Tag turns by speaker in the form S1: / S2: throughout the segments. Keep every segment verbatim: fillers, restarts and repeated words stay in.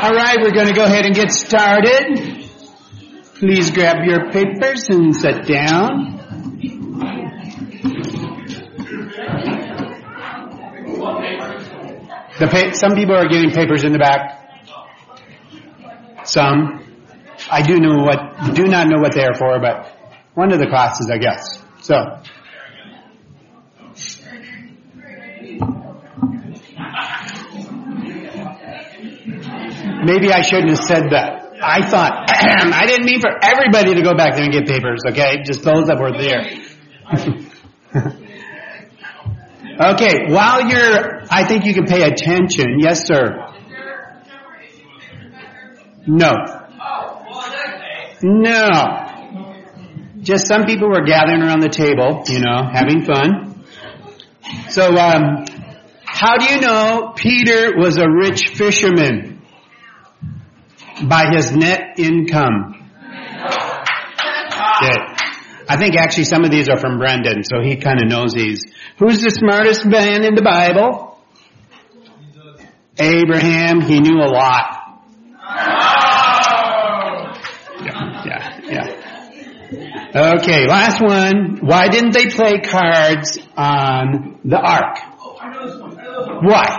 S1: All right, we're going to go ahead and get started. Please grab your papers and sit down. The pa- some people are getting papers in the back. Some. I do know what, do not know what they are for, but one of the classes, I guess. So. Maybe I shouldn't have said that. I thought, I didn't mean for everybody to go back there and get papers, okay? Just those that were there. Okay, while you're, I think you can pay attention. Yes, sir. No. No. Just some people were gathering around the table, you know, having fun. So, um, how do you know Peter was a rich fisherman? By his net income. Yeah. I think actually some of these are from Brendan, so he kind of knows these. Who's the smartest man in the Bible? Abraham. He knew a lot. Yeah, yeah, yeah. Okay, last one. Why didn't they play cards on the ark? Why?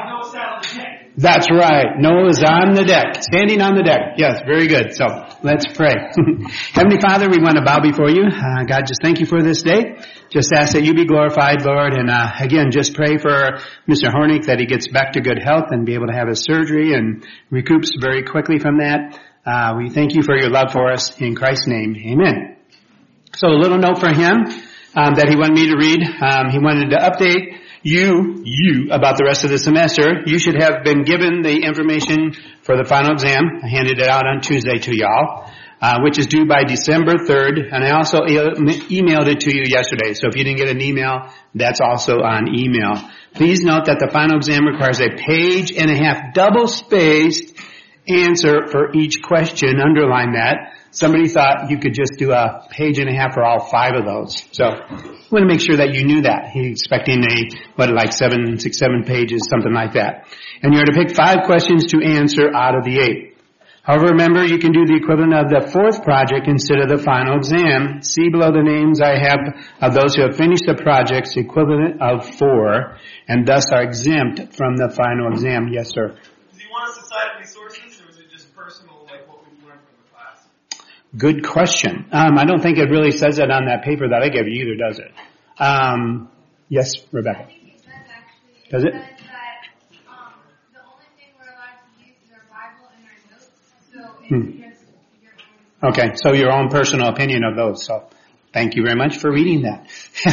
S1: That's right. Noah was on the deck, standing on the deck. Yes, very good. So let's pray. Heavenly Father, we want to bow before you. Uh, God, just thank you for this day. Just ask that you be glorified, Lord. And uh, again, just pray for Mister Hornick that he gets back to good health and be able to have his surgery and recoups very quickly from that. Uh, we thank you for your love for us. In Christ's name, amen. So a little note for him um, that he wanted me to read. Um, he wanted to update You, you, about the rest of the semester. You should have been given the information for the final exam. I handed it out on Tuesday to y'all, uh, which is due by December third, and I also e- emailed it to you yesterday. So if you didn't get an email, that's also on email. Please note that the final exam requires a page and a half double-spaced answer for each question. Underline that. Somebody thought you could just do a page and a half for all five of those. So I want to make sure that you knew that. He's expecting a, what, like seven, six, seven pages, something like that. And you're to pick five questions to answer out of the eight. However, remember, you can do the equivalent of the fourth project instead of the final exam. See below the names I have of those who have finished the projects equivalent of four and thus are exempt from the final exam. Yes, sir.
S2: Does he want us to cite any sources, or is it just personal, like what we've learned from the class?
S1: Good question. Um, I don't think it really says that on that paper that I gave you either, does it? Um, yes, Rebecca.
S3: I think it does actually.
S1: Does it?
S3: It says that um, the only thing we're allowed to use is our Bible and our notes. So it's
S1: Hmm.
S3: just your own.
S1: Okay, so your own personal opinion of those. So thank you very much for reading that.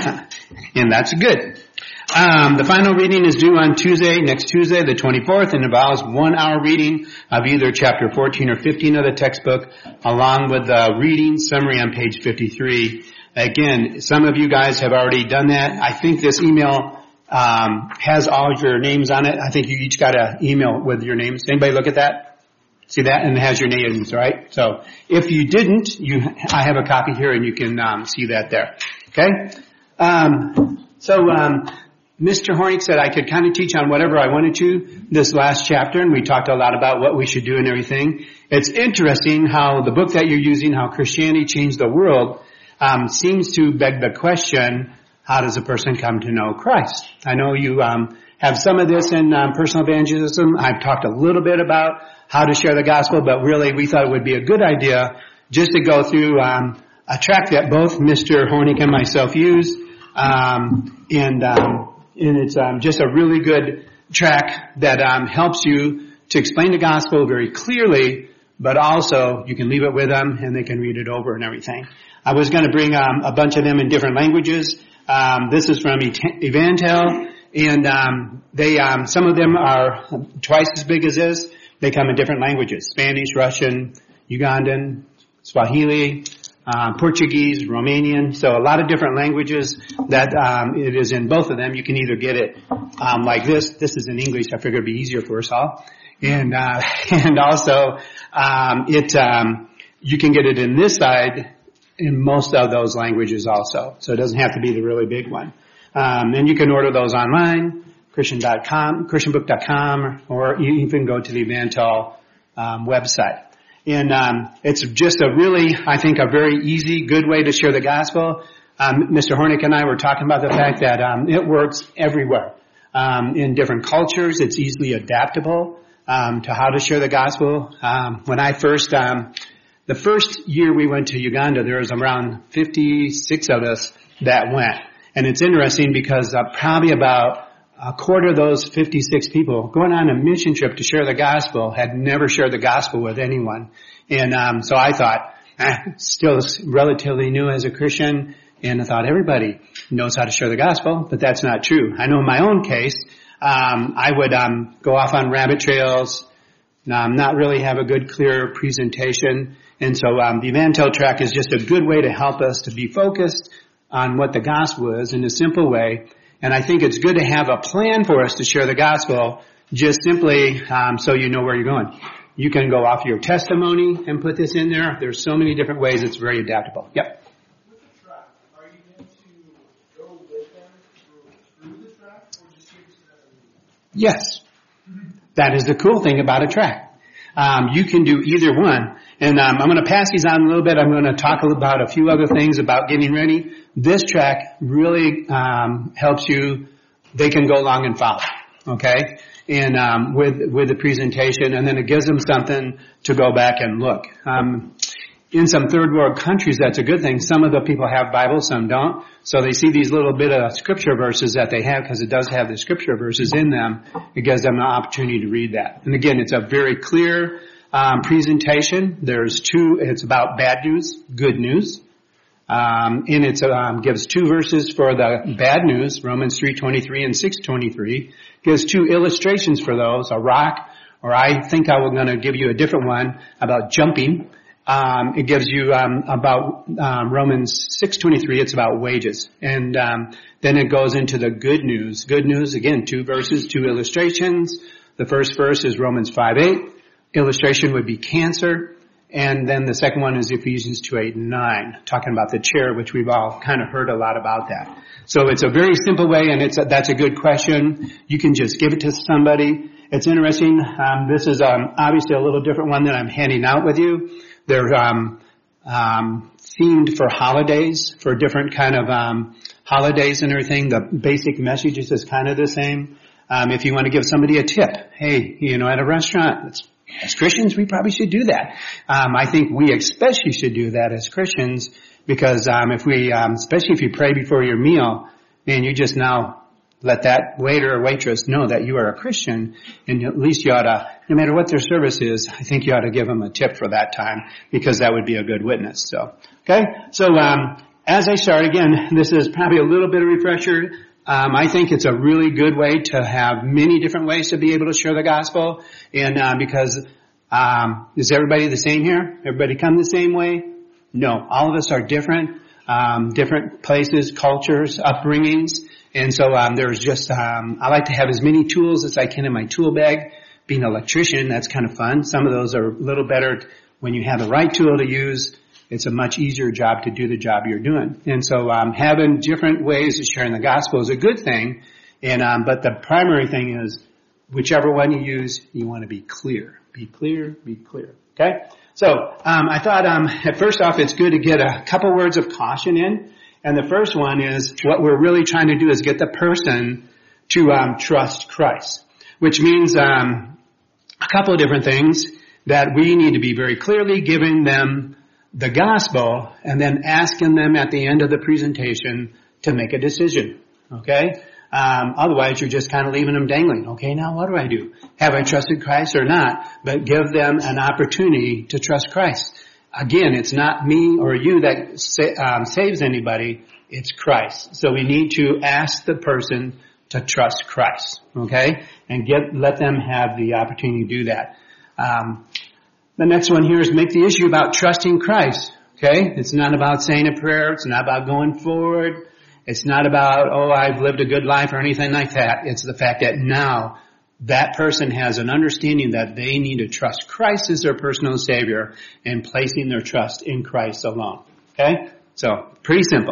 S1: And that's good. Um, the final reading is due on Tuesday, next Tuesday, the twenty-fourth, and involves one hour reading of either chapter fourteen or fifteen of the textbook, along with the reading summary on page fifty-three. Again, some of you guys have already done that. I think this email um, has all your names on it. I think you each got an email with your names. Anybody look at that? See that? And it has your names, right? So if you didn't, you, I have a copy here and you can um, see that there. Okay? Um, so um, Mister Hornick said I could kind of teach on whatever I wanted to this last chapter, and we talked a lot about what we should do and everything. It's interesting how the book that you're using, How Christianity Changed the World, um, seems to beg the question, how does a person come to know Christ? I know you um, have some of this in um, personal evangelism. I've talked a little bit about how to share the gospel, but really we thought it would be a good idea just to go through um, a track that both Mister Hornick and myself use, um, and um, and it's um, just a really good track that um, helps you to explain the gospel very clearly, but also you can leave it with them and they can read it over and everything. I was going to bring um, a bunch of them in different languages. Um, this is from Evantel, and um, they um, some of them are twice as big as this. They come in different languages: Spanish, Russian, Ugandan, Swahili, uh, Portuguese, Romanian. So a lot of different languages that um, it is in both of them. You can either get it um, like this. This is in English. I figured it'd be easier for us all. And uh, and also um, it um, you can get it in this side in most of those languages also. So it doesn't have to be the really big one. Um, and you can order those online, Christian dot com, Christian book dot com, or you even go to the Evantel um, website. And um, it's just a really, I think, a very easy, good way to share the gospel. Um, Mister Hornick and I were talking about the fact that um, it works everywhere. Um, in different cultures, it's easily adaptable um, to how to share the gospel. Um, when I first, um, the first year we went to Uganda, there was around fifty-six of us that went. And it's interesting because uh, probably about a quarter of those fifty-six people going on a mission trip to share the gospel had never shared the gospel with anyone. And um, so I thought, eh, still relatively new as a Christian, and I thought everybody knows how to share the gospel, but that's not true. I know in my own case, um, I would um, go off on rabbit trails, um, not really have a good, clear presentation. And so um, the Evantel track is just a good way to help us to be focused on what the gospel is in a simple way. And I think it's good to have a plan for us to share the gospel, just simply um, so you know where you're going. You can go off your testimony and put this in there. There's so many different ways. It's very adaptable. Yep.
S2: With the track, are you going to go with them through, through the track, or just give us that?
S1: Yes. That is the cool thing about a track. Um, you can do either one. And um, I'm going to pass these on a little bit. I'm going to talk about a few other things about getting ready. This track really um, helps you. They can go along and follow, okay? And um, with with the presentation, and then it gives them something to go back and look. Um, in some third world countries, that's a good thing. Some of the people have Bibles, some don't. So they see these little bit of scripture verses that they have, because it does have the scripture verses in them. It gives them an opportunity to read that. And again, it's a very clear um, presentation. There's two. It's about bad news, good news. Um, and it um, gives two verses for the bad news, Romans three twenty-three and six twenty-three. Gives two illustrations for those, a rock, or I think I was going to give you a different one about jumping. Um, it gives you um, about um, Romans six twenty-three. It's about wages, and um, then it goes into the good news. Good news, again, two verses, two illustrations. The first verse is Romans five eight. Illustration would be cancer. And then the second one is Ephesians two eight and nine, talking about the chair, which we've all kind of heard a lot about that. So it's a very simple way, and it's a, that's a good question. You can just give it to somebody. It's interesting. Um, this is um, obviously a little different one that I'm handing out with you. They're um, um, themed for holidays, for different kind of um, holidays and everything. The basic message is just kind of the same. Um, if you want to give somebody a tip, hey, you know, at a restaurant, it's as Christians, we probably should do that. Um, I think we especially should do that as Christians, because um, if we, um, especially if you pray before your meal, man, you just now let that waiter or waitress know that you are a Christian, and at least you ought to, no matter what their service is, I think you ought to give them a tip for that time, because that would be a good witness. So, okay, so um, as I start again, this is probably a little bit of refresher. Um, I think it's a really good way to have many different ways to be able to share the gospel. And uh, because um, is everybody the same here? Everybody come the same way? No, all of us are different, um, different places, cultures, upbringings. And so um, there's just um, I like to have as many tools as I can in my tool bag. Being an electrician, that's kind of fun. Some of those are a little better when you have the right tool to use. It's a much easier job to do the job you're doing. And so um, having different ways of sharing the gospel is a good thing. And um, but the primary thing is, whichever one you use, you want to be clear. Be clear, be clear. Okay? So um, I thought um, first off, it's good to get a couple words of caution in. And the first one is, what we're really trying to do is get the person to um, trust Christ, which means um, a couple of different things, that we need to be very clearly giving them the gospel, and then asking them at the end of the presentation to make a decision. Okay? Um, otherwise, you're just kind of leaving them dangling. Okay, now what do I do? Have I trusted Christ or not? But give them an opportunity to trust Christ. Again, it's not me or you that sa- um, saves anybody. It's Christ. So we need to ask the person to trust Christ. Okay? And get let them have the opportunity to do that. Um, The next one here is make the issue about trusting Christ. Okay? It's not about saying a prayer. It's not about going forward. It's not about, oh, I've lived a good life or anything like that. It's the fact that now that person has an understanding that they need to trust Christ as their personal Savior, and placing their trust in Christ alone. Okay? So, pretty simple.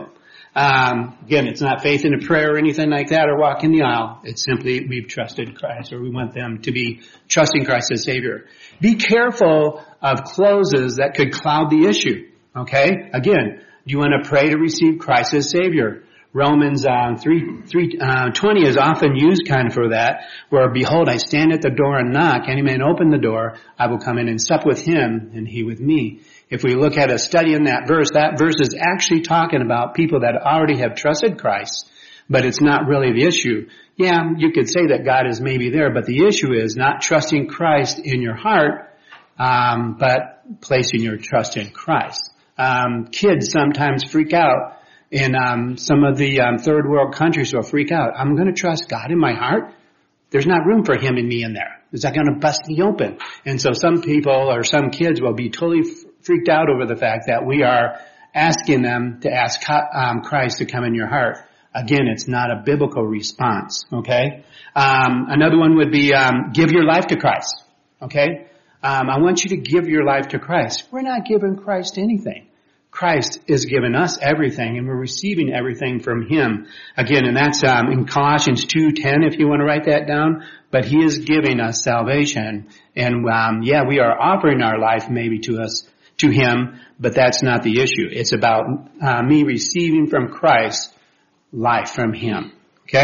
S1: Um, again, it's not faith in a prayer or anything like that or walk in the aisle. It's simply we've trusted Christ, or we want them to be trusting Christ as Savior. Be careful of clauses that could cloud the issue. Okay? Again, do you want to pray to receive Christ as Savior? Romans um, three three uh, twenty is often used kind of for that, where behold, I stand at the door and knock. Any man open the door, I will come in and sup with him, and he with me. If we look at a study in that verse, that verse is actually talking about people that already have trusted Christ, but it's not really the issue. Yeah, you could say that God is maybe there, but the issue is not trusting Christ in your heart, um, but placing your trust in Christ. Um, kids sometimes freak out. In um, some of the um, third world countries will freak out. I'm going to trust God in my heart. There's not room for him and me in there. Is that going to bust me open? And so some people or some kids will be totally f- freaked out over the fact that we are asking them to ask um, Christ to come in your heart. Again, it's not a biblical response. Okay. Um, another one would be um, give your life to Christ. Okay. Um, I want you to give your life to Christ. We're not giving Christ anything. Christ is giving us everything, and we're receiving everything from him. Again, and that's um, in Colossians two ten, if you want to write that down. But he is giving us salvation. And um, yeah, we are offering our life maybe to us, to him, but that's not the issue. It's about uh, me receiving from Christ life from him. Okay?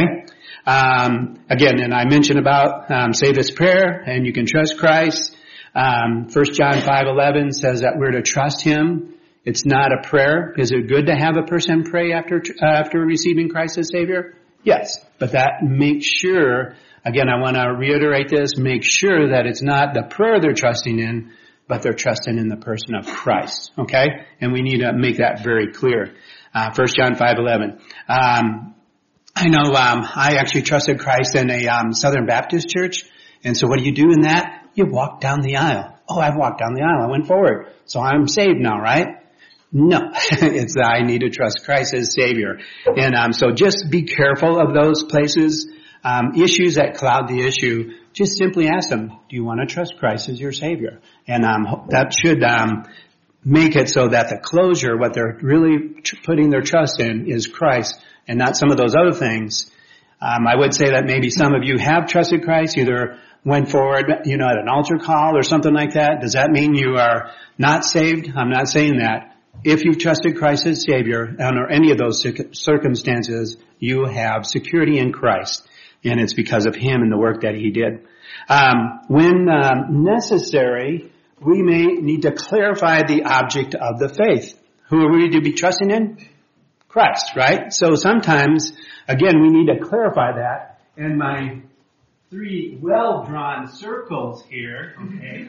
S1: Um, again, and I mentioned about um, say this prayer, and you can trust Christ. Um, First John five eleven says that we're to trust him. It's not a prayer. Is it good to have a person pray after uh, after receiving Christ as Savior? Yes, but that makes sure, again, I want to reiterate this, make sure that it's not the prayer they're trusting in, but they're trusting in the person of Christ, okay? And we need to make that very clear. Uh, First John five eleven. Um, I know um, I actually trusted Christ in a um, Southern Baptist church, and so what do you do in that? You walk down the aisle. Oh, I've walked down the aisle. I went forward. So I'm saved now, right? No, it's I need to trust Christ as Savior. And um, so just be careful of those places, um, issues that cloud the issue. Just simply ask them, do you want to trust Christ as your Savior? And um, that should um, make it so that the closure, what they're really tr- putting their trust in is Christ and not some of those other things. Um, I would say that maybe some of you have trusted Christ, either went forward, you know, at an altar call or something like that. Does that mean you are not saved? I'm not saying that. If you've trusted Christ as Savior under any of those circumstances, you have security in Christ, and it's because of him and the work that he did. Um, when um, necessary, we may need to clarify the object of the faith. Who are we to be trusting in? Christ, right? So sometimes, again, we need to clarify that. And my three well-drawn circles here, okay,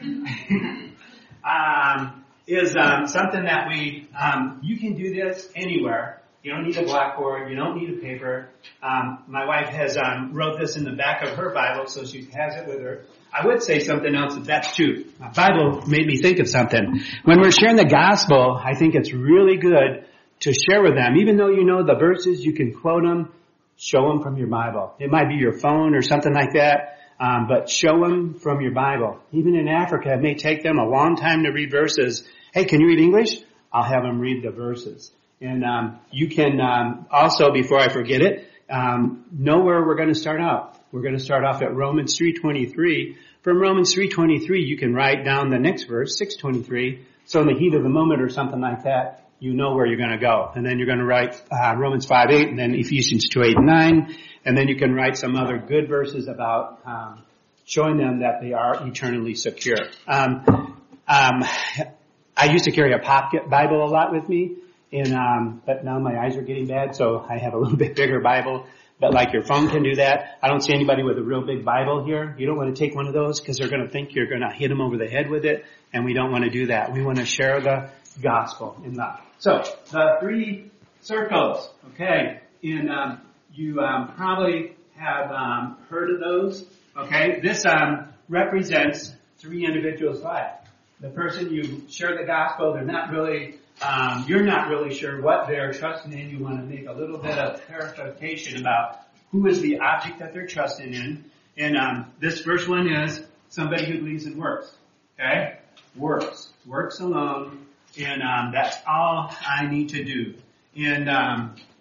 S1: um, is um, something that we, um, you can do this anywhere. You don't need a blackboard. You don't need a paper. Um, my wife has um, wrote this in the back of her Bible, so she has it with her. I would say something else if that's true. My Bible made me think of something. When we're sharing the gospel, I think it's really good to share with them. Even though you know the verses, you can quote them, show them from your Bible. It might be your phone or something like that. Um, but show them from your Bible. Even in Africa, it may take them a long time to read verses. Hey, can you read English? I'll have them read the verses. And um, you can um, also, before I forget it, um, know where we're going to start out. We're going to start off at Romans three twenty-three. From Romans three twenty-three, you can write down the next verse, six twenty-three. So in the heat of the moment or something like that, you know where you're going to go. And then you're going to write uh, Romans five eight, and then Ephesians two eight and nine. And then you can write some other good verses about um, showing them that they are eternally secure. Um, um, I used to carry a pocket Bible a lot with me, and um, but now my eyes are getting bad, so I have a little bit bigger Bible. But like your phone can do that. I don't see anybody with a real big Bible here. You don't want to take one of those because they're going to think you're going to hit them over the head with it, and we don't want to do that. We want to share the gospel in love. So the three circles, okay, and um, you um, probably have um, heard of those. Okay, this um, represents three individuals' lives. The person you share the gospel, they're not really, um, you're not really sure what they're trusting in. You want to make a little bit of clarification about who is the object that they're trusting in. And um, this first one is somebody who believes in works. Okay, works, works alone, and um, that's all I need to do. And um,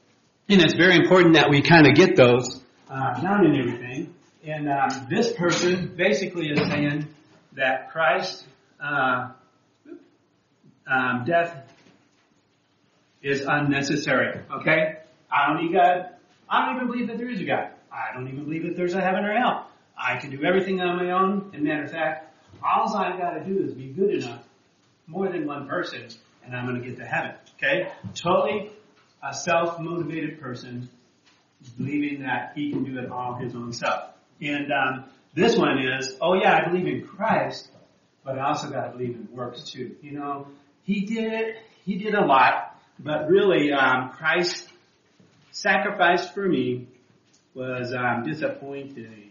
S1: And it's very important that we kind of get those uh, down and everything. And um, this person basically is saying that Christ, uh, um, death is unnecessary. Okay? I don't need God. I don't even believe that there is a God. I don't even believe that there's a heaven or hell. I can do everything on my own. As a matter of fact, all I've got to do is be good enough, more than one person, and I'm going to get to heaven. Okay? Totally a self-motivated person believing that he can do it all his own self. And um, this one is, oh yeah, I believe in Christ, but I also got to believe in works too. You know, he did, he did a lot, but really um, Christ's sacrifice for me was um, disappointing.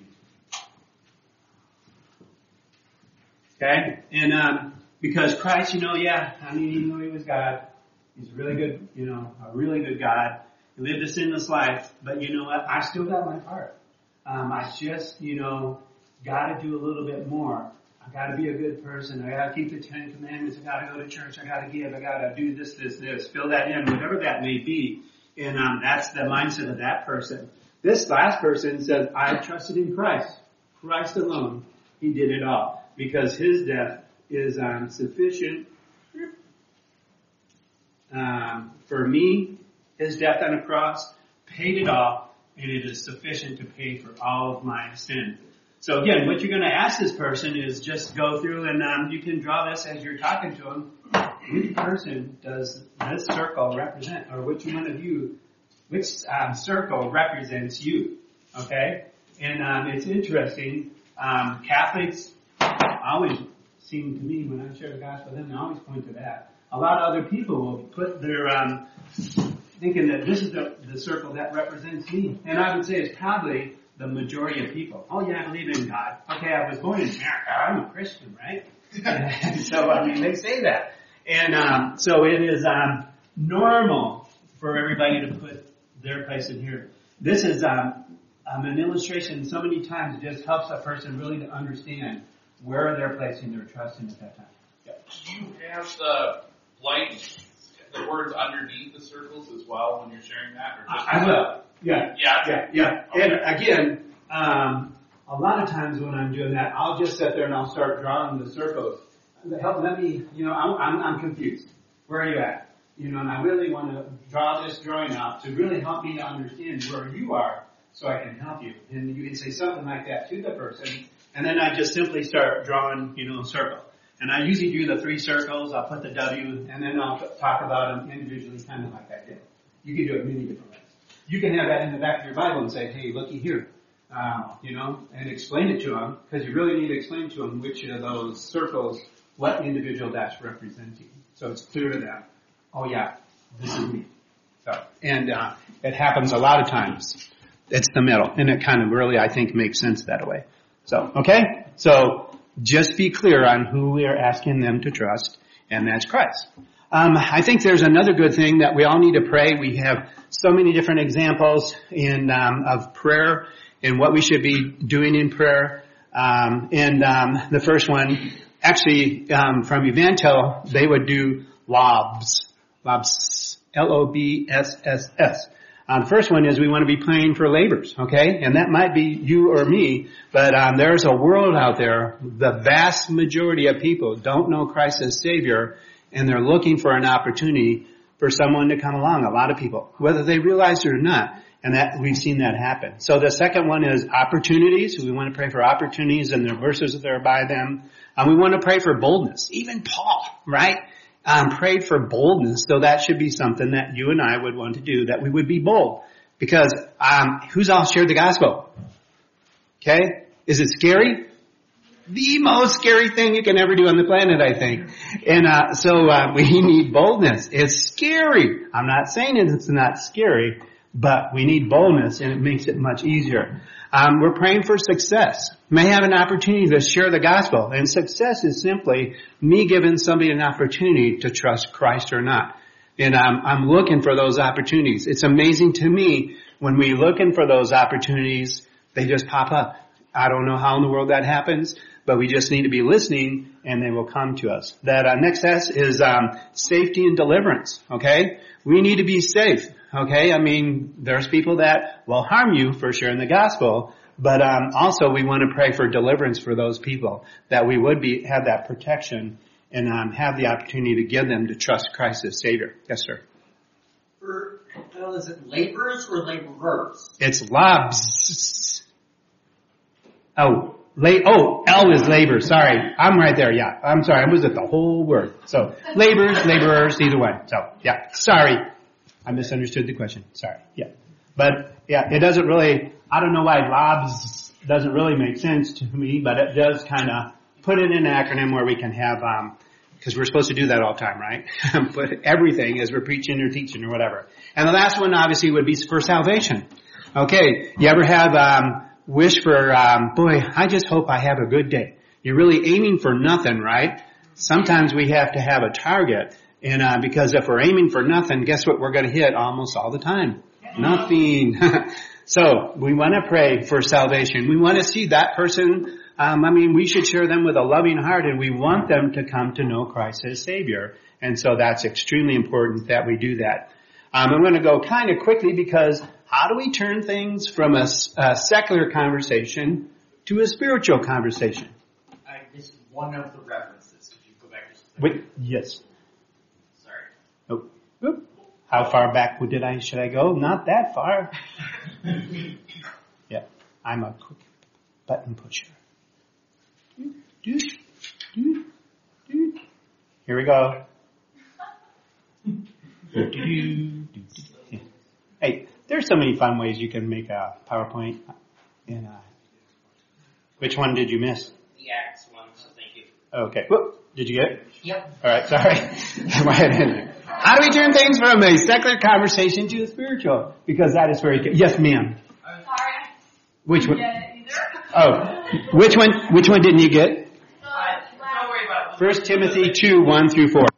S1: Okay? And um, because Christ, you know, yeah, I mean, even though he was God, he's really good, you know, a really good God. He lived a sinless life, but you know what? I still got my part. Um, I just, you know, got to do a little bit more. I got to be a good person. I got to keep the Ten Commandments. I got to go to church. I got to give. I got to do this, this, this. Fill that in, whatever that may be. And um, that's the mindset of that person. This last person says, I trusted in Christ. Christ alone. He did it all. Because his death is um, sufficient um, for me. His death on the cross paid it all, and it is sufficient to pay for all of my sin. So again, what you're going to ask this person is just go through, and um, you can draw this as you're talking to them. Which person does this circle represent, or which one of you, which um, circle represents you? Okay, and um, it's interesting. Um, Catholics always seem to me when I share the gospel with them, they always point to that. A lot of other people will put their um, thinking that this is the, the circle that represents me. And I would say it's probably the majority of people. Oh yeah, I believe in God. Okay, I was born in America. I'm a Christian, right? And so, I mean, they say that. And um, so it is um, normal for everybody to put their place in here. This is um, um, an illustration so many times it just helps a person really to understand where they're placing their trust in at that time. Yeah.
S4: Do you have the blank, the words underneath the circles as well when you're sharing that? Or just
S1: I, I will. Yeah.
S4: Yeah.
S1: Yeah. Yeah. Okay. And again, um, a lot of times when I'm doing that, I'll just sit there and I'll start drawing the circles. Help, let me, you know, I'm, I'm, I'm confused. Where are you at? You know, and I really want to draw this drawing out to really help me to understand where you are so I can help you. And you can say something like that to the person. And then I just simply start drawing, you know, a circle. And I usually do the three circles. I'll put the W, and then I'll talk about them individually, kind of like I did. You can do it many different ways. You can have that in the back of your Bible and say, hey, looky here, uh, you know, and explain it to them, because you really need to explain to them which of those circles, what individual that's representing. So it's clear to them, oh yeah, this is me. So, and uh, it happens a lot of times. It's the middle, and it kind of really, I think, makes sense that way. So, okay? So, just be clear on who we are asking them to trust, and that's Christ. Um, I think there's another good thing that we all need to pray. We have so many different examples in um, of prayer and what we should be doing in prayer. Um, and um, the first one, actually, um, from Evantel, they would do lobs, lobs, L O B S S S. Uh, the first one is we want to be praying for laborers, okay? And that might be you or me, but um, there's a world out there, the vast majority of people don't know Christ as Savior, and they're looking for an opportunity for someone to come along, a lot of people, whether they realize it or not, and that we've seen that happen. So the second one is opportunities. We want to pray for opportunities, and the verses that are by them. Um, we want to pray for boldness. Even Paul, right? Um, prayed for boldness, so that should be something that you and I would want to do, that we would be bold. Because um, who's all shared the gospel? Okay? Is it scary? The most scary thing you can ever do on the planet, I think. And uh, so uh, we need boldness. It's scary. I'm not saying it's not scary, but we need boldness, and it makes it much easier. Um, we're praying for success. May have an opportunity to share the gospel. And success is simply me giving somebody an opportunity to trust Christ or not. And um, I'm looking for those opportunities. It's amazing to me when we're looking for those opportunities, they just pop up. I don't know how in the world that happens, but we just need to be listening and they will come to us. That uh, next S is um, safety and deliverance, okay? We need to be safe, okay? I mean, there's people that will harm you for sharing the gospel, but um, also we want to pray for deliverance for those people, that we would be have that protection and um, have the opportunity to give them to trust Christ as Savior. Yes, sir.
S5: For, well, is it laborers or laborers?
S1: It's labs. Oh, la- oh, L is labor. Sorry. I'm right there. Yeah. I'm sorry. I was at the whole word. So laborers, laborers, either one. So yeah. Sorry. I misunderstood the question. Sorry. Yeah. But yeah, it doesn't really, I don't know why labs doesn't really make sense to me, but it does kind of put it in an acronym where we can have, um, because we're supposed to do that all the time, right? Put everything as we're preaching or teaching or whatever. And the last one obviously would be for salvation. Okay, you ever have um wish for, um boy, I just hope I have a good day. You're really aiming for nothing, right? Sometimes we have to have a target. And uh because if we're aiming for nothing, guess what we're going to hit almost all the time? Nothing. So we want to pray for salvation. We want to see that person. Um, I mean, we should share them with a loving heart, and we want them to come to know Christ as Savior. And so that's extremely important that we do that. Um, I'm going to go kind of quickly because how do we turn things from a, a secular conversation to a spiritual conversation?
S5: I missed one of the references. Could you go back just a second?
S1: Wait, yes.
S5: Sorry.
S1: Oh, whoop. How far back did I, should I go? Not that far. Yeah, I'm a quick button pusher. Do, do, do. Here we go. Do, do, do, do. Hey, there's so many fun ways you can make a PowerPoint. And, uh, which one did you miss?
S5: The Acts one, so thank you.
S1: Okay. Whoop. Did you get it?
S5: Yep.
S1: All right. Sorry. My head in there. How do we turn things from a secular conversation to a spiritual? Because that is very good. Yes, ma'am.
S3: Sorry.
S1: Which one?
S3: Get it either.
S1: Oh, which one? Which one didn't you get?
S3: Uh,
S5: Don't worry about it.
S1: First Timothy two one through four.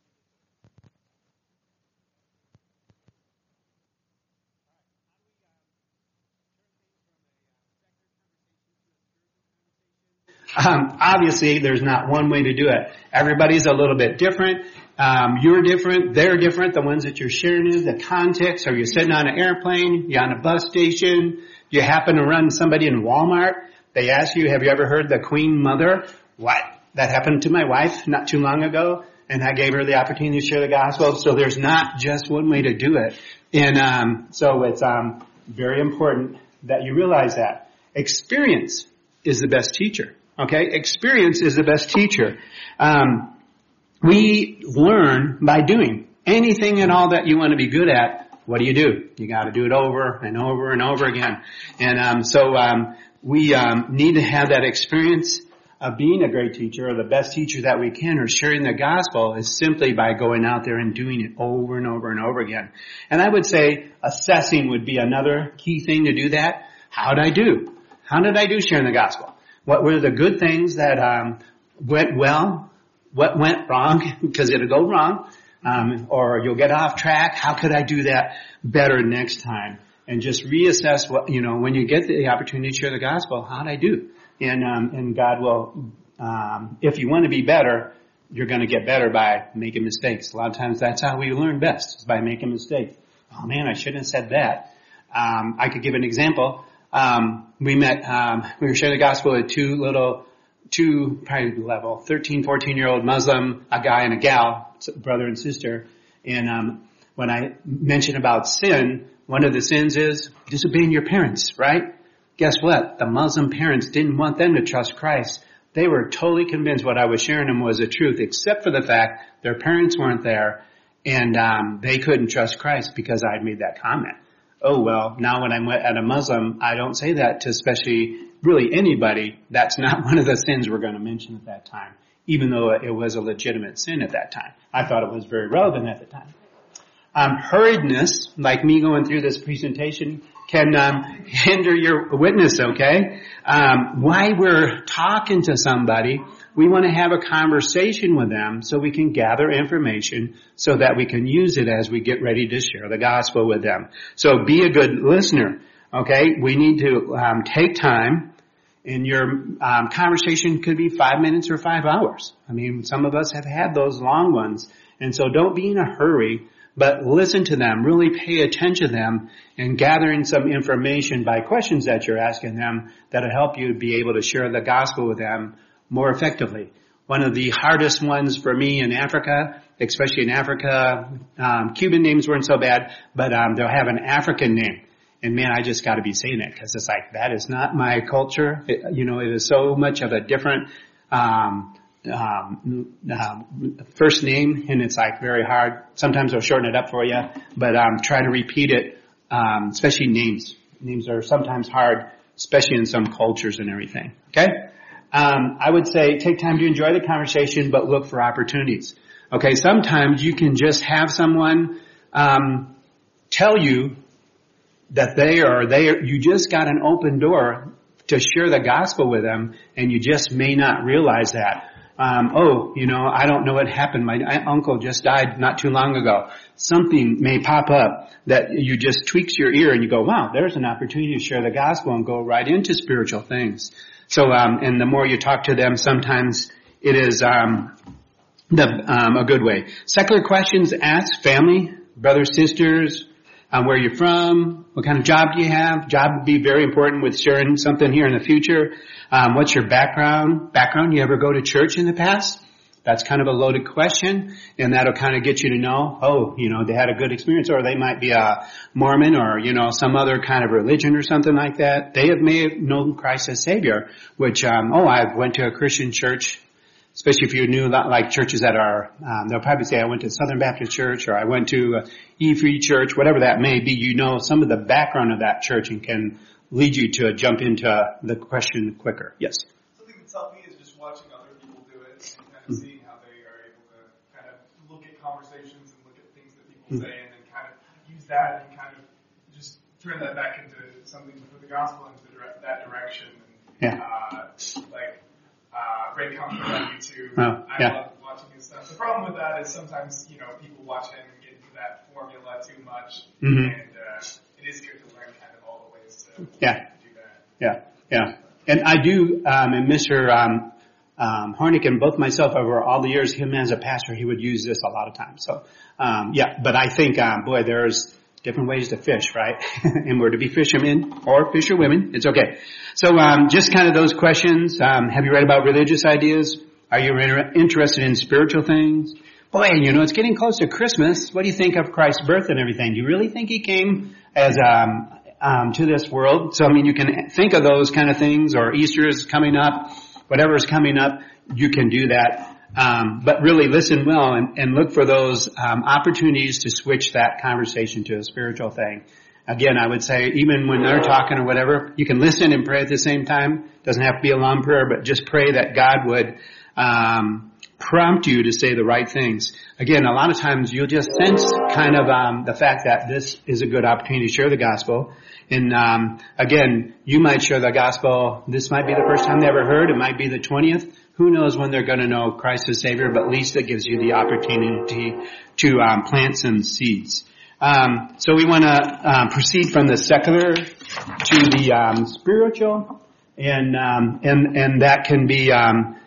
S1: Um, obviously, there's not one way to do it. Everybody's a little bit different. Um, you're different. They're different. The ones that you're sharing is the context. Are you sitting on an airplane? You on a bus station? You happen to run somebody in Walmart? They ask you, have you ever heard the Queen Mother? What? That happened to my wife not too long ago, and I gave her the opportunity to share the gospel. So there's not just one way to do it. And um, so it's um, very important that you realize that. Experience is the best teacher. Okay? Experience is the best teacher. Um, we learn by doing. Anything and all that you want to be good at, what do you do? You got to do it over and over and over again. And um, so um, we um, need to have that experience of being a great teacher, or the best teacher that we can, or sharing the gospel, is simply by going out there and doing it over and over and over again. And I would say assessing would be another key thing to do that. How did I do? How did I do sharing the gospel? What were the good things that um, went well? What went wrong? Because it'll go wrong. Um, or you'll get off track. How could I do that better next time? And just reassess what, you know, when you get the opportunity to share the gospel, how did I do? And, um, and God will, um, if you want to be better, you're going to get better by making mistakes. A lot of times that's how we learn best, is by making mistakes. Oh man, I shouldn't have said that. Um, I could give an example. Um, we met, um, we were sharing the gospel with two little, two, probably level, thirteen, fourteen year old Muslim, a guy and a gal, brother and sister. And, um, when I mentioned about sin, one of the sins is disobeying your parents, right? Guess what? The Muslim parents didn't want them to trust Christ. They were totally convinced what I was sharing them was the truth, except for the fact their parents weren't there, and um, they couldn't trust Christ because I'd made that comment. Oh, well, now when I'm at a Muslim, I don't say that to especially really anybody. That's not one of the sins we're going to mention at that time, even though it was a legitimate sin at that time. I thought it was very relevant at the time. Um, hurriedness, like me going through this presentation, can um, hinder your witness, okay? Um, while we're talking to somebody, we want to have a conversation with them so we can gather information so that we can use it as we get ready to share the gospel with them. So be a good listener, okay? We need to um, take time And your um, conversation could be five minutes or five hours. I mean, some of us have had those long ones. And so don't be in a hurry, but listen to them, really pay attention to them, and gathering some information by questions that you're asking them that'll help you be able to share the gospel with them more effectively. One of the hardest ones for me in Africa, especially in Africa, um, Cuban names weren't so bad, but um, they'll have an African name. And man, I just got to be saying it because it's like, that is not my culture. It, you know, it is so much of a different um, um, um, first name, and it's like very hard. Sometimes they'll shorten it up for you, but um, try to repeat it, um, especially names. Names are sometimes hard, especially in some cultures and everything. Okay? Um, I would say take time to enjoy the conversation, but look for opportunities. Okay? Sometimes you can just have someone um, tell you that they are, they are, you just got an open door to share the gospel with them, and you just may not realize that. Um, oh, you know, I don't know what happened. My uncle just died not too long ago. Something may pop up that you just tweaks your ear and you go, wow, there's an opportunity to share the gospel and go right into spiritual things. So, um, and the more you talk to them, sometimes it is, um, the, um, a good way. Secular questions ask family, brothers, sisters, Um, where you're from, what kind of job do you have? Job would be very important with sharing something here in the future. Um, what's your background? Background, you ever go to church in the past? That's kind of a loaded question, and that'll kind of get you to know, oh, you know, they had a good experience, or they might be a Mormon or, you know, some other kind of religion or something like that. They have may have known Christ as Savior, which, um, oh, I went to a Christian church. Especially if you knew like churches that are, um, they'll probably say I went to Southern Baptist Church or I went to uh, E-Free Church, whatever that may be. You know some of the background of that church and can lead you to jump into the question quicker. Yes?
S2: Something that's helped me is just watching other people do it and kind of seeing how they are able to kind of look at conversations and look at things that people say and then kind of use that and kind of just turn that back into something for the gospel into dire- that direction. And,
S1: yeah.
S2: uh, like, Uh, Ray comes on YouTube.
S1: Oh,
S2: I
S1: yeah.
S2: love watching his stuff. The problem with that is sometimes, you know, people watch him and get into that formula too much.
S1: Mm-hmm.
S2: And uh, it is good to learn kind of all the ways to
S1: Yeah.
S2: do that.
S1: Yeah, yeah. And I do, um, and Mister Um, um, Hornick and both myself over all the years, him as a pastor, he would use this a lot of times. So, um, yeah, but I think, um, boy, there's different ways to fish, right? And we're to be fishermen or fisherwomen. It's okay. So, um, just kind of those questions. Um, have you read about religious ideas? Are you inter- interested in spiritual things? Boy, you know, it's getting close to Christmas. What do you think of Christ's birth and everything? Do you really think he came as, um, um, to this world? So, I mean, you can think of those kind of things, or Easter is coming up, whatever is coming up, you can do that. Um, but really listen well and, and look for those um, opportunities to switch that conversation to a spiritual thing. Again, I would say even when they're talking or whatever, you can listen and pray at the same time. Doesn't have to be a long prayer, but just pray that God would um, prompt you to say the right things. Again, a lot of times you'll just sense kind of um, the fact that this is a good opportunity to share the gospel. And um, again, you might share the gospel. This might be the first time they ever heard. It might be the twentieth. Who knows when they're going to know Christ as Savior, but at least it gives you the opportunity to um, plant some seeds. Um, so we want to um, proceed from the secular to the um, spiritual, and um, and and that can be um,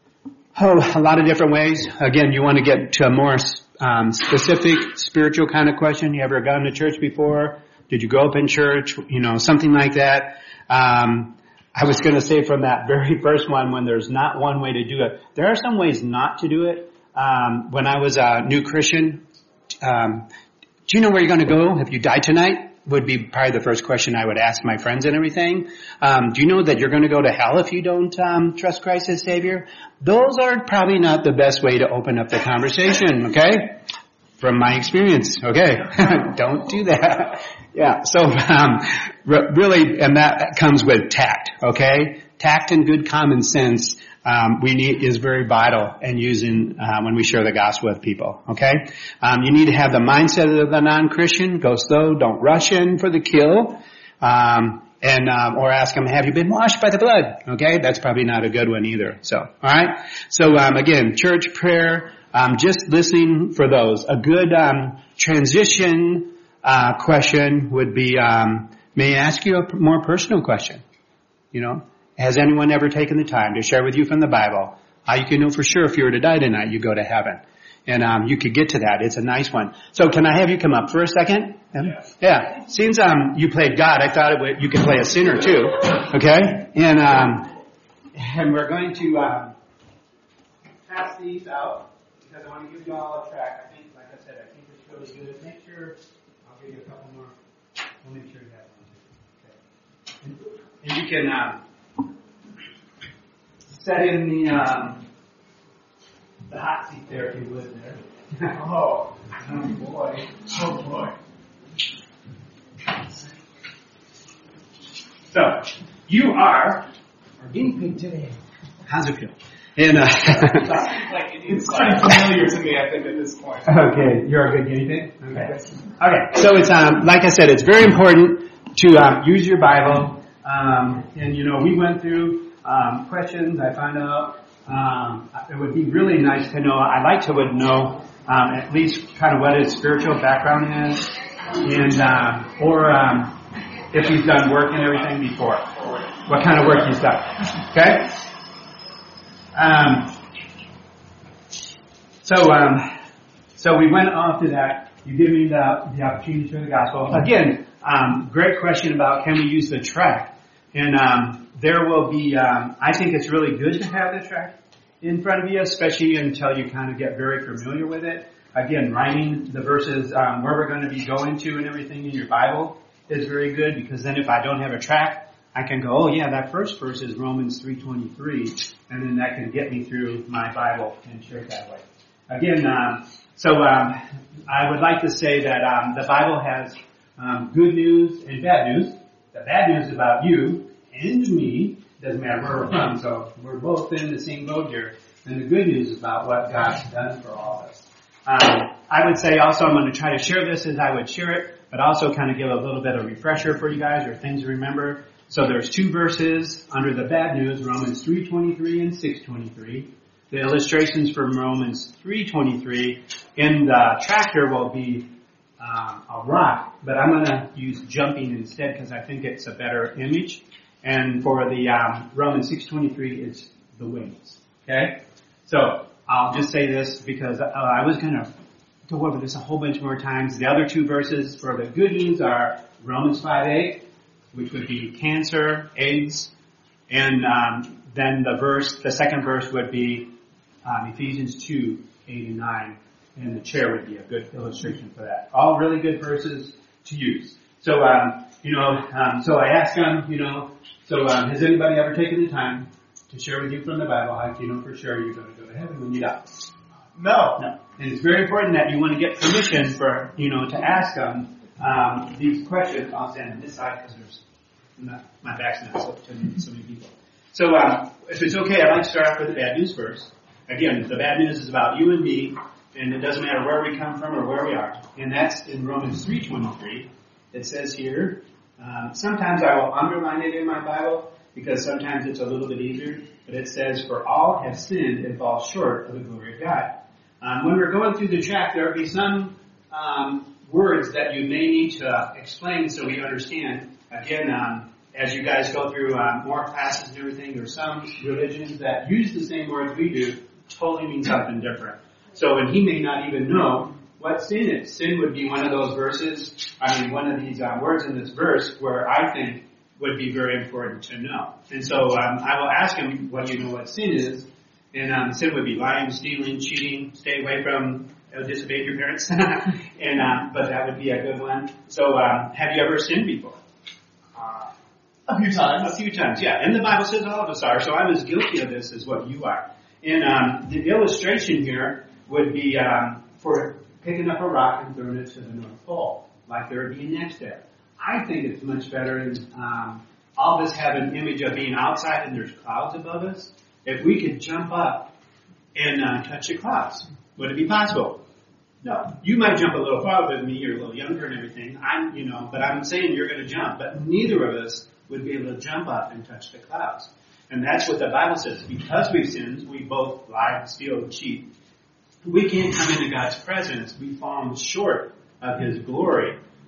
S1: oh, a lot of different ways. Again, you want to get to a more um, specific spiritual kind of question. You ever gone to church before? Did you grow up in church? You know, something like that. Um, I was going to say from that very first one, when there's not one way to do it, there are some ways not to do it. Um, when I was a new Christian, um, do you know where you're going to go if you die tonight? Would be probably the first question I would ask my friends and everything. Um, do you know that you're going to go to hell if you don't um, trust Christ as Savior? Those are probably not the best way to open up the conversation, okay? From my experience, okay? Don't do that. Yeah, so um, re- really, and that comes with tact, okay? Tact and good common sense um, we need is very vital in using uh, when we share the gospel with people, okay? Um, you need to have the mindset of the non-Christian. Go slow, don't rush in for the kill, um, and um, or ask them, have you been washed by the blood? Okay, that's probably not a good one either. So, all right. So um, again, church prayer, um, just listening for those. A good um, transition uh, question would be, um, may I ask you a more personal question? You know, has anyone ever taken the time to share with you from the Bible how you can know for sure if you were to die tonight, you go to heaven? And um, you could get to that. It's a nice one. So can I have you come up for a second?
S2: Yeah.
S1: Yeah. Since um, you played God, I thought it would, you could play a sinner too. Okay? And um, and we're going to um, pass these out because I want to give you all a track. I think, like I said, I think it's really good. Make sure, I'll give you a couple more. We'll make sure you have one too. Okay. And, and you can um, set in the um, the hot seat there if you would there.
S2: Oh, oh boy. Oh boy.
S1: So, you are our guinea pig today. How's it feel? And, uh,
S2: like, it's pretty familiar to me, I think, at this point.
S1: Okay, you're a good guinea pig? Okay. Okay, so it's, um, like I said, it's very important to um, use your Bible. Um, and, you know, we went through um, questions. I found out um, it would be really nice to know, I'd like to would know um, at least kind of what his spiritual background is. And, um, or um, if he's done work and everything before. What kind of work he's done. Okay? Um, so, um, so we went off to that. You give me the, the opportunity to share the gospel. Again, um, great question about can we use the tract. And um, there will be, um, I think it's really good to have the tract in front of you, especially until you kind of get very familiar with it. Again, writing the verses um, where we're going to be going to and everything in your Bible is very good, because then if I don't have a tract, I can go, oh yeah, that first verse is Romans three twenty-three, and then that can get me through my Bible and share it that way. Again, um, so um, I would like to say that um, the Bible has um, good news and bad news. The bad news is about you and me. Doesn't matter where we're from, so we're both in the same boat here. And the good news is about what God's done for all of us. Um, I would say also I'm going to try to share this as I would share it, but also kind of give a little bit of refresher for you guys or things to remember. So there's two verses under the bad news, Romans three twenty-three and six twenty-three. The illustrations from Romans three twenty-three in the tractor will be um, a rock, but I'm going to use jumping instead because I think it's a better image. And for the um, Romans six twenty-three, it's the wings. Okay? So I'll just say this because uh, I was going to go over this a whole bunch more times. The other two verses for the good news are Romans five eight, which would be cancer, AIDS, and um, then the verse, the second verse would be um, Ephesians two eight and nine, and the chair would be a good illustration for that. All really good verses to use. So, um, you know, um, so I asked them, you know, so um, has anybody ever taken the time to share with you from the Bible how you know for sure you're going to go to heaven when you die?
S2: No.
S1: No. And it's very important that you want to get permission for, you know, to ask them um, these questions. I'll stand on this side because there's not, my back's not so to many, so many people. So um, if it's okay, I'd like to start off with the bad news first. Again, the bad news is about you and me, and it doesn't matter where we come from or where we are. And that's in Romans three twenty-three. It says here, um, sometimes I will underline it in my Bible because sometimes it's a little bit easier, but it says, for all have sinned and fall short of the glory of God. Um, when we're going through the tract, there will be some um, words that you may need to explain so we understand. Again, um, as you guys go through um, more classes and everything, there's some religions that use the same words we do, totally mean something different. So, and he may not even know what sin is. Sin would be one of those verses, I mean, one of these uh, words in this verse where I think would be very important to know. And so um, I will ask him, what do you know what sin is? And um, sin would be lying, stealing, cheating, stay away from, uh, disobey your parents. and um, But that would be a good one. So um, have you ever sinned before?
S2: Uh, a few times.
S1: A few times, yeah. And the Bible says all of us are, so I'm as guilty of this as what you are. And um, the illustration here would be um, for picking up a rock and throwing it to the North Pole, like there would be next there. I think it's much better, and um, all of us have an image of being outside and there's clouds above us. If we could jump up and uh, touch the clouds, would it be possible? No. You might jump a little farther than me, you're a little younger and everything, I'm, you know, but I'm saying you're going to jump, but neither of us would be able to jump up and touch the clouds. And that's what the Bible says. Because we've sinned, we both lie, steal, and cheat. We can't come into God's presence. We've fallen short of His glory.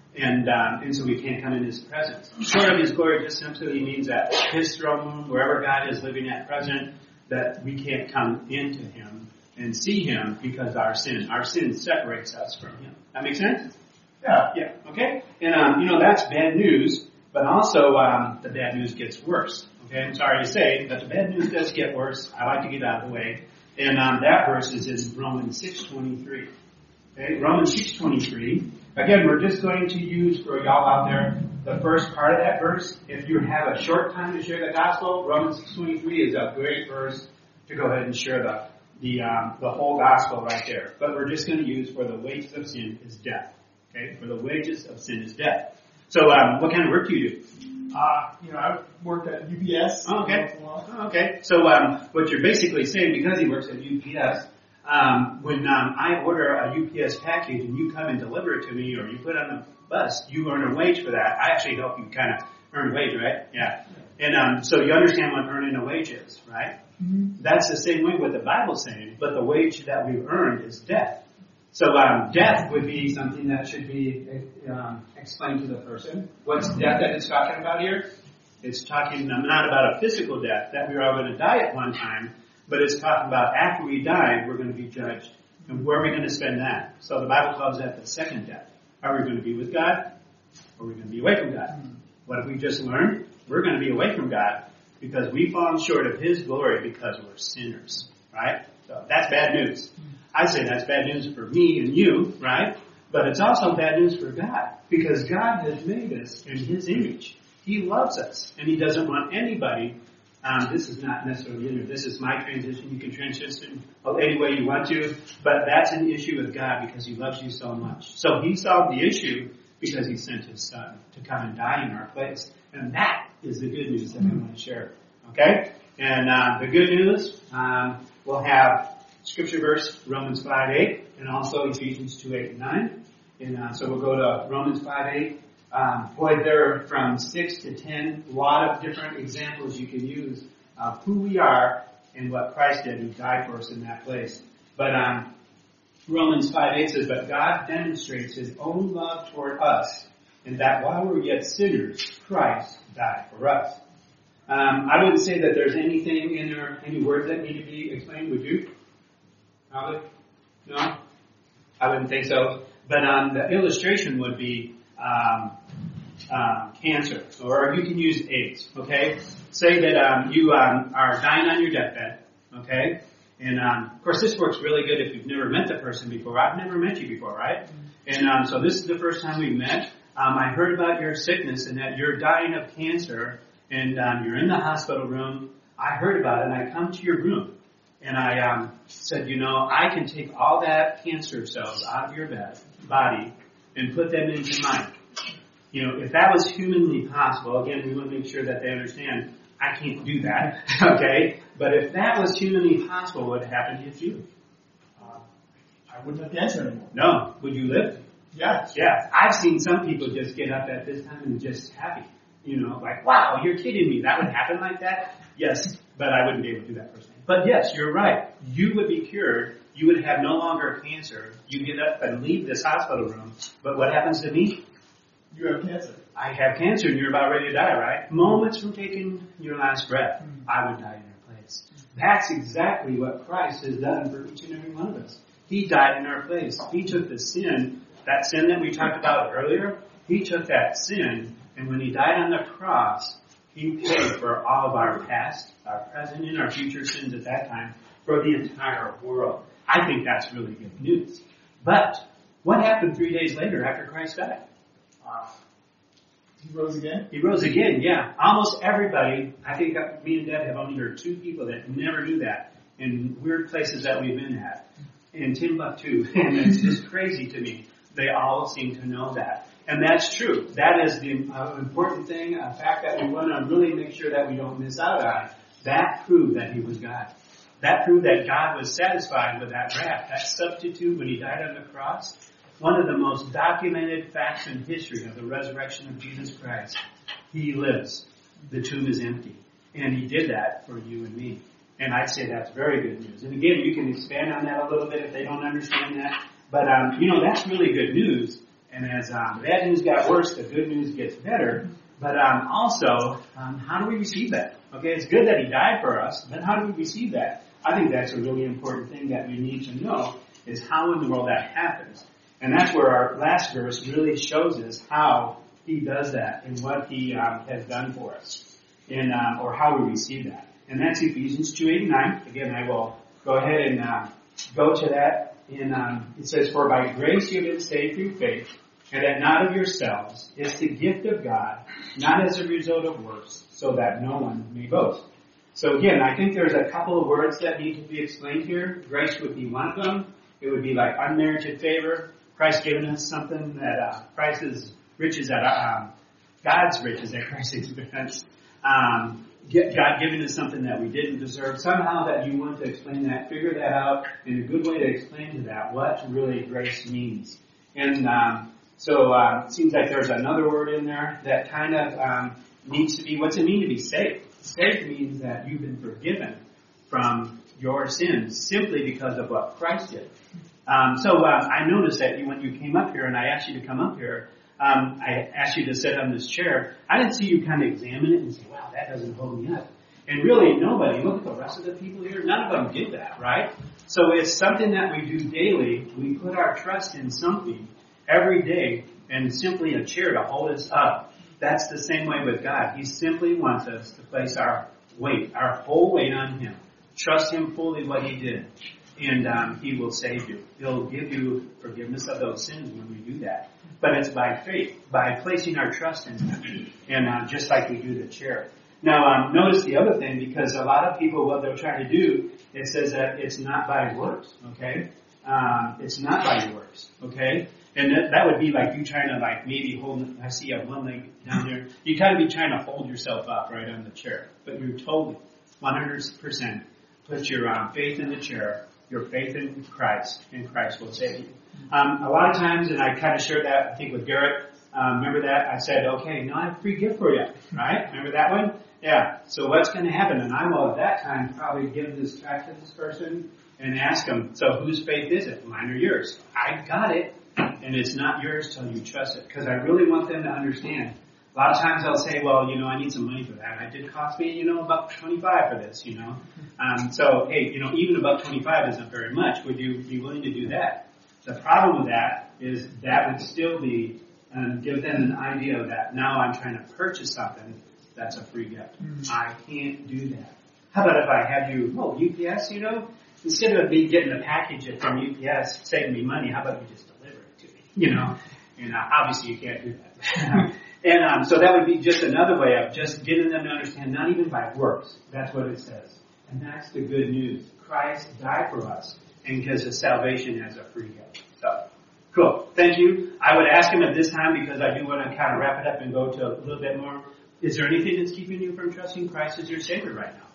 S1: And, um, and so we can't come in His presence. Short of His glory just simply means that His throne room, wherever God is living at present, that we can't come into Him and see Him because our sin, our sin separates us from Him. That make sense?
S2: Yeah.
S1: Yeah, okay? And, um, you know, that's bad news, but also, um, the bad news gets worse. Okay, I'm sorry to say, but the bad news does get worse. I like to get out of the way. And, um, that verse is in Romans six twenty-three. Okay, Romans six twenty-three. Again, we're just going to use, for y'all out there, the first part of that verse. If you have a short time to share the gospel, Romans six twenty-three is a great verse to go ahead and share the, the, um, the whole gospel right there. But we're just going to use, for the wages of sin is death. Okay, for the wages of sin is death. So, um, what kind of work do you do?
S2: Uh, you know, I work at U P S.
S1: Oh, okay. Oh, okay. So, um, what you're basically saying, because he works at U P S, um, when um, I order a U P S package and you come and deliver it to me, or you put it on the bus, you earn a wage for that. I actually help you kind of earn a wage, right? Yeah. And um, so you understand what earning a wage is, right?
S2: Mm-hmm.
S1: That's the same way what the Bible's saying, but the wage that we've earned is death. So um, death would be something that should be um, explained to the person. What's death that it's talking about here? It's talking not about a physical death, that we're all going to die at one time, but it's talking about after we die, we're going to be judged. And where are we going to spend that? So the Bible calls that the second death. Are we going to be with God, or are we going to be away from God? What have we just learned? We're going to be away from God because we've fallen short of His glory because we're sinners, right? So that's bad news. I say that's bad news for me and you, right? But it's also bad news for God, because God has made us in His image. He loves us, and He doesn't want anybody. Um, this is not necessarily in this is my transition. You can transition any way you want to, but that's an issue with God because He loves you so much. So He solved the issue because He sent His Son to come and die in our place. And that is the good news that I want to share. Okay? And uh, the good news, um, we'll have Scripture verse, Romans five eight, and also Ephesians two eight and nine. And uh, so we'll go to Romans five eight. Um, boy, there are from six to ten, a lot of different examples you can use of who we are and what Christ did, who died for us in that place. But um, Romans five eight says, but God demonstrates His own love toward us, in that while we were yet sinners, Christ died for us. Um, I wouldn't say that there's anything in there, any words that need to be explained, would you? Probably? No? I wouldn't think so. But um, the illustration would be um, um, cancer, or you can use AIDS, okay? Say that um, you um, are dying on your deathbed, okay? And um, of course, this works really good if you've never met the person before. I've never met you before, right? And um, so this is the first time we met. Um, I heard about your sickness and that you're dying of cancer, and um, you're in the hospital room. I heard about it, and I come to your room. And I um, said, you know, I can take all that cancer cells out of your bed, body and put them into mine. You know, if that was humanly possible, again, we want to make sure that they understand I can't do that, okay? But if that was humanly possible, what would happen to you?
S2: Uh, I wouldn't have cancer anymore.
S1: No. Would you live?
S2: Yeah.
S1: Yeah. I've seen some people just get up at this time and just happy. You know, like, wow, you're kidding me. That would happen like that? Yes, but I wouldn't be able to do that personally. But yes, you're right. You would be cured. You would have no longer cancer. You get up and leave this hospital room. But what happens to me?
S2: You have cancer.
S1: I have cancer and you're about ready to die, right? Moments from taking your last breath, I would die in your place. That's exactly what Christ has done for each and every one of us. He died in our place. He took the sin, that sin that we talked about earlier, He took that sin, and when He died on the cross, He paid for all of our past, our present, and our future sins at that time for the entire world. I think that's really good news. But what happened three days later after Christ died?
S2: Uh, he rose again?
S1: He rose again, yeah. Almost everybody, I think me and Deb have only heard two people that never knew that in weird places that we've been at. In Timbuktu. And it's just crazy to me. They all seem to know that. And that's true. That is the uh, important thing, a fact that we want to really make sure that we don't miss out on. That proved that He was God. That proved that God was satisfied with that wrath, that substitute when He died on the cross. One of the most documented facts in history of the resurrection of Jesus Christ. He lives. The tomb is empty. And He did that for you and me. And I'd say that's very good news. And again, you can expand on that a little bit if they don't understand that. But, um, you know, that's really good news. And as um, the bad news got worse, the good news gets better. But um, also, um, how do we receive that? Okay, it's good that he died for us, but how do we receive that? I think that's a really important thing that we need to know, is how in the world that happens. And that's where our last verse really shows us how he does that and what he um, has done for us, and um, or how we receive that. And that's Ephesians two eight and nine. Again, I will go ahead and uh, go to that. And um, it says, "For by grace you have been saved through faith, and that not of yourselves. It's the gift of God, not as a result of works, so that no one may boast." So again, I think there's a couple of words that need to be explained here. Grace would be one of them. It would be like unmerited favor. Christ giving us something that uh, Christ's riches at um, God's riches at Christ's expense. Um, God giving us something that we didn't deserve. Somehow that you want to explain that, figure that out, and a good way to explain to that what really grace means. And um, so uh, it seems like there's another word in there that kind of um, needs to be, what's it mean to be saved? Saved means that you've been forgiven from your sins simply because of what Christ did. Um, so uh, I noticed that you, when you came up here and I asked you to come up here, um, I asked you to sit on this chair. I didn't see you kind of examine it and say, wow, that doesn't hold me up. And really nobody, look at the rest of the people here, none of them did that, right? So it's something that we do daily. We put our trust in something every day and simply a chair to hold us up. That's the same way with God. He simply wants us to place our weight, our whole weight on Him. Trust Him fully what He did. And um, He will save you. He'll give you forgiveness of those sins when we do that. But it's by faith, by placing our trust in Him. And uh, just like we do the chair. Now, um, notice the other thing, because a lot of people, what they're trying to do, it says that it's not by works, okay? Um, it's not by works, okay? And that, that would be like you trying to like maybe hold, I see you have one leg down there. You kind of be trying to hold yourself up right on the chair. But you're totally, one hundred percent, put your um, faith in the chair, your faith in Christ, and Christ will save you. Um, a lot of times, and I kind of shared that, I think, with Garrett. Um, remember that? I said, okay, now I have a free gift for you, right? Remember that one? Yeah. So what's going to happen? And I will at that time probably give this tract to this person and ask them, so whose faith is it? Mine or yours? I got it. And it's not yours till you trust it. Because I really want them to understand. A lot of times I'll say, well, you know, I need some money for that. It did cost me, you know, about twenty-five for this, you know. Um, so, hey, you know, even about twenty-five isn't very much. Would you be willing to do that? The problem with that is that would still be, um, give them an idea of that. Now I'm trying to purchase something that's a free gift. Mm-hmm. I can't do that. How about if I have you, oh, U P S, you know, instead of me getting a package from U P S saving me money, how about you just deliver it to me, you know? And uh, obviously you can't do that. And um, so that would be just another way of just getting them to understand, not even by works. That's what it says. And that's the good news. Christ died for us and gives us salvation as a free gift. So, cool. Thank you. I would ask him at this time, because I do want to kind of wrap it up and go to a little bit more. Is there anything that's keeping you from trusting Christ as your Savior right now?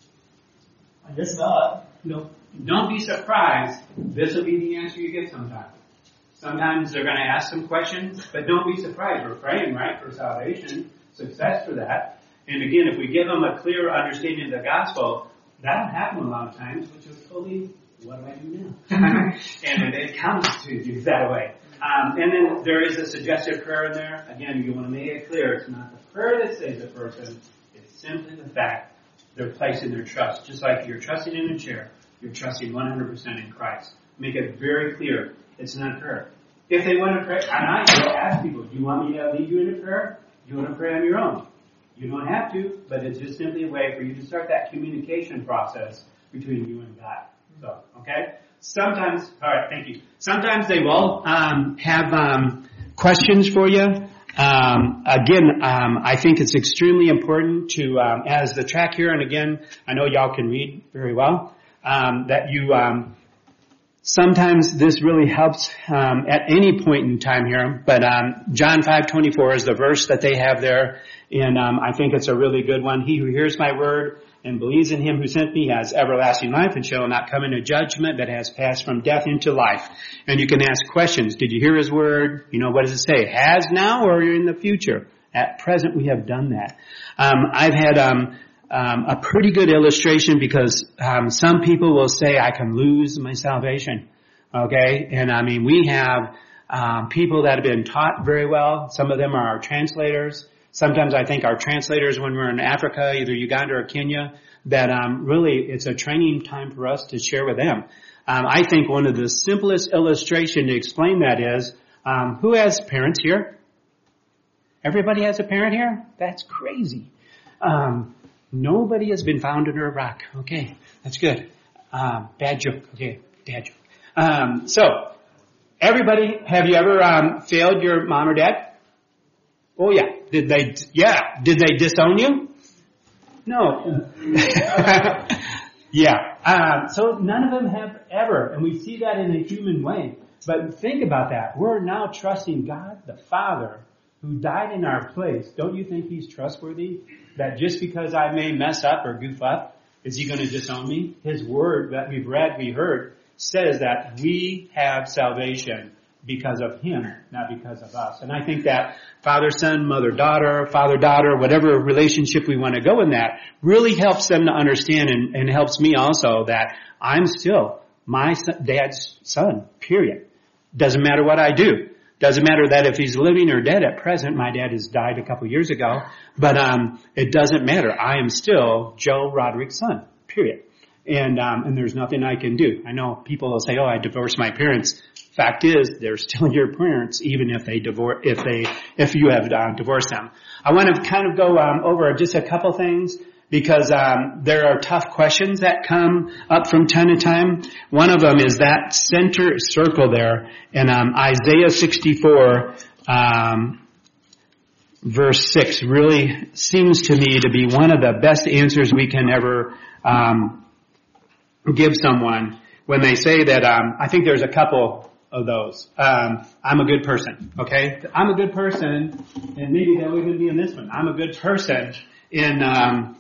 S5: I guess not.
S1: No. Don't be surprised. This will be the answer you get sometimes. Sometimes they're going to ask some questions, but don't be surprised. We're praying, right, for salvation, success for that. And again, if we give them a clear understanding of the gospel, that'll happen a lot of times, which is totally, what do I do now? And it comes to you that way. Um, and then there is a suggested prayer in there. Again, you want to make it clear. It's not the prayer that saves a person. It's simply the fact they're placing their trust. Just like you're trusting in a chair, you're trusting one hundred percent in Christ. Make it very clear. It's not prayer. If they want to pray, and I will ask people, do you want me to lead you in a prayer? Do you want to pray on your own? You don't have to, but it's just simply a way for you to start that communication process between you and God. So, okay? Sometimes, all right, thank you. Sometimes they will um, have um, questions for you. Um, again, um, I think it's extremely important to, um, as the track here, and again, I know y'all can read very well, um, that you... Um, Sometimes this really helps um, at any point in time here, but um, John five twenty-four is the verse that they have there, and um, I think it's a really good one. He who hears my word and believes in him who sent me has everlasting life and shall not come into judgment, but has passed from death into life. And you can ask questions. Did you hear his word? You know, what does it say? Has now or in the future? At present we have done that. Um, I've had... Um, Um, a pretty good illustration because um, some people will say I can lose my salvation, okay? And I mean, we have um, people that have been taught very well. Some of them are our translators. Sometimes I think our translators when we're in Africa, either Uganda or Kenya, that um, really it's a training time for us to share with them. Um, I think one of the simplest illustration to explain that is, um, who has parents here? Everybody has a parent here? That's crazy. Um, nobody has been found under a rock. Okay, that's good. Um, bad joke. Okay, dad joke. Um, so, everybody, have you ever um, failed your mom or dad? Oh yeah. Did they? Yeah. Did they disown you? No. Yeah. Um, so none of them have ever, and we see that in a human way. But think about that. We're now trusting God the Father who died in our place. Don't you think He's trustworthy? That just because I may mess up or goof up, is He going to disown me? His word that we've read, we heard, says that we have salvation because of Him, not because of us. And I think that father-son, mother-daughter, father-daughter, whatever relationship we want to go in that, really helps them to understand and, and helps me also that I'm still my son, dad's son, period. Doesn't matter what I do. Doesn't matter that if he's living or dead at present. My dad has died a couple years ago. But um it doesn't matter. I am still Joe Roderick's son, period. And um and there's nothing I can do. I know people will say, oh, I divorced my parents. Fact is, they're still your parents, even if they divorce, if they, if you have uh, divorced them. I want to kind of go um, over just a couple things because um, there are tough questions that come up from time to time. One of them is that center circle there in um, Isaiah sixty-four, um, verse six. Really seems to me to be one of the best answers we can ever um, give someone when they say that. Um, I think there's a couple of those. Um, I'm a good person, okay? I'm a good person, and maybe they'll even be in this one. I'm a good person in, um,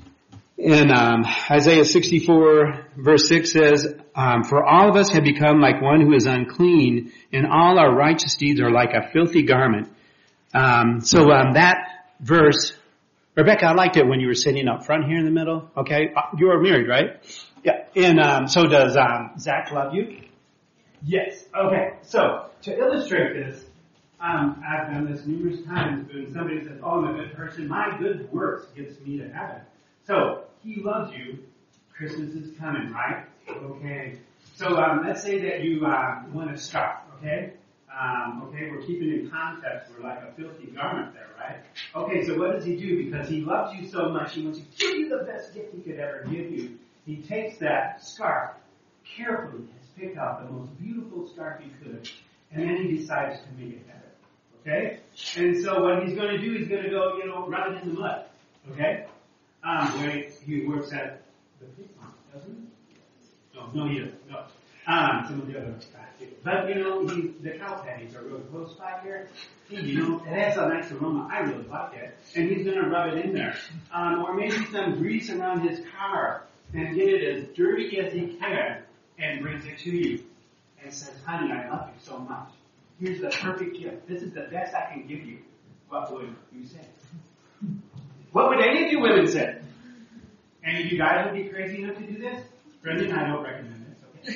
S1: in, um, Isaiah sixty-four verse six says, um, for all of us have become like one who is unclean, and all our righteous deeds are like a filthy garment. Um, so, um, that verse, Rebecca, I liked it when you were sitting up front here in the middle, okay? You are married, right? Yeah. And, um, so does, um, Zach love you? Yes. Okay. So to illustrate this, um, I've done this numerous times when somebody says, "Oh, I'm a good person. My good works gets me to heaven." So He loves you. Christmas is coming, right? Okay. So um, let's say that you uh, want to stop. Okay. Um, okay. We're keeping in context. We're like a filthy garment there, right? Okay. So what does He do? Because He loves you so much, He wants to give you the best gift He could ever give you. He takes that scarf carefully. Pick out the most beautiful scarf he could, and then he decides to make it better. Okay? And so what he's going to do, he's going to go, you know, rub it in the mud. Okay? Um, where he works at the pig farm, doesn't he? No, no, he doesn't. No. Um, some of the other guys do. But, you know, he, the cow patties are really close by here. He, you know, it has a nice aroma. I really like it. And he's going to rub it in there. Um, or maybe some grease around his car and get it as dirty as he can. And brings it to you and says, honey, I love you so much. Here's the perfect gift. This is the best I can give you. What would you say? What would any of you women say? Any of you guys would be crazy enough to do this? Brendan, I don't recommend this,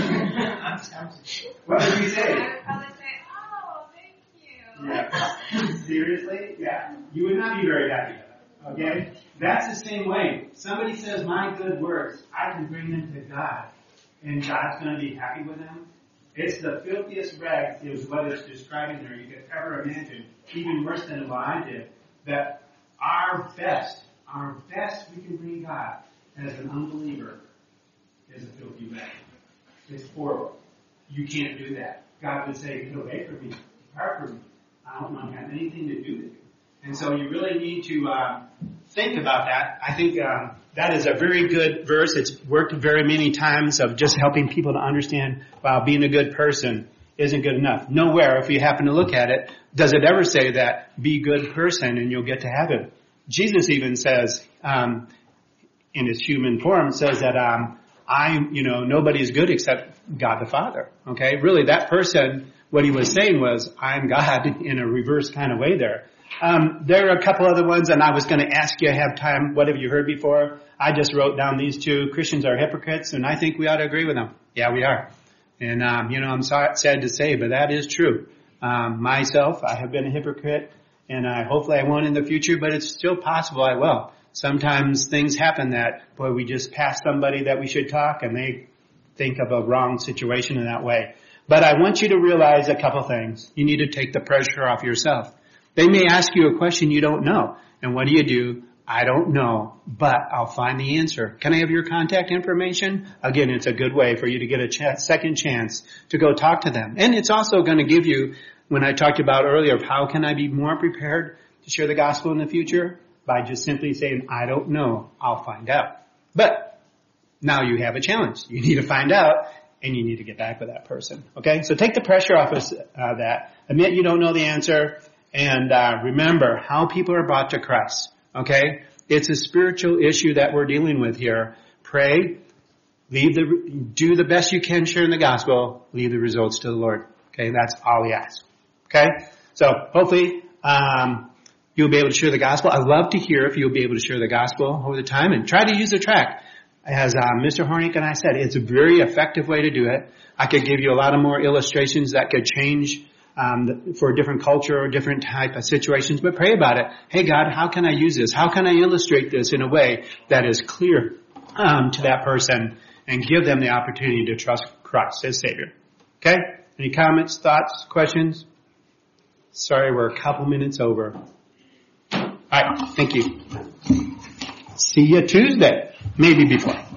S1: okay? What would you say?
S3: I would probably say, oh, thank you.
S1: Yeah. Seriously? Yeah. You would not be very happy with that. Okay? That's the same way. Somebody says, my good works, I can bring them to God. And God's going to be happy with them. It's the filthiest rags is what it's describing there you could ever imagine, even worse than what I did. That our best, our best we can bring God as an unbeliever is a filthy rag. It's horrible. You can't do that. God would say, get away from me, depart from me. I don't want to have anything to do with you. And so you really need to uh, think about that. I think um, that is a very good verse. It's worked very many times of just helping people to understand, wow, being a good person isn't good enough. Nowhere, if you happen to look at it, does it ever say that, be a good person and you'll get to heaven. Jesus even says, um, in his human form, says that um, I, you know, nobody's good except God the Father. Okay? Really, that person, what he was saying was, I'm God in a reverse kind of way there. Um, there are a couple other ones, and I was going to ask you, have time, what have you heard before? I just wrote down these two. Christians are hypocrites, and I think we ought to agree with them. Yeah, we are. And, um, you know, I'm so, sad to say, but that is true. Um, myself, I have been a hypocrite, and I hopefully I won't in the future, but it's still possible I will. Sometimes things happen that, boy, we just pass somebody that we should talk, and they think of a wrong situation in that way. But I want you to realize a couple things. You need to take the pressure off yourself. They may ask you a question you don't know. And what do you do? I don't know, but I'll find the answer. Can I have your contact information? Again, it's a good way for you to get a ch- second chance to go talk to them. And it's also going to give you, when I talked about earlier, how can I be more prepared to share the gospel in the future? By just simply saying, I don't know, I'll find out. But now you have a challenge. You need to find out, and you need to get back with that person. Okay? So take the pressure off of uh, that. Admit you don't know the answer, and uh, remember how people are brought to Christ. Okay? It's a spiritual issue that we're dealing with here. Pray, leave the, do the best you can sharing the gospel, leave the results to the Lord. Okay? That's all we ask. Okay? So hopefully, um, you'll be able to share the gospel. I'd love to hear if you'll be able to share the gospel over the time, and try to use the track. As uh, Mister Hornick and I said, it's a very effective way to do it. I could give you a lot of more illustrations that could change um, for a different culture or different type of situations, but pray about it. Hey, God, how can I use this? How can I illustrate this in a way that is clear um, to that person and give them the opportunity to trust Christ as Savior? Okay? Any comments, thoughts, questions? Sorry, we're a couple minutes over. All right, thank you. See you Tuesday, maybe before.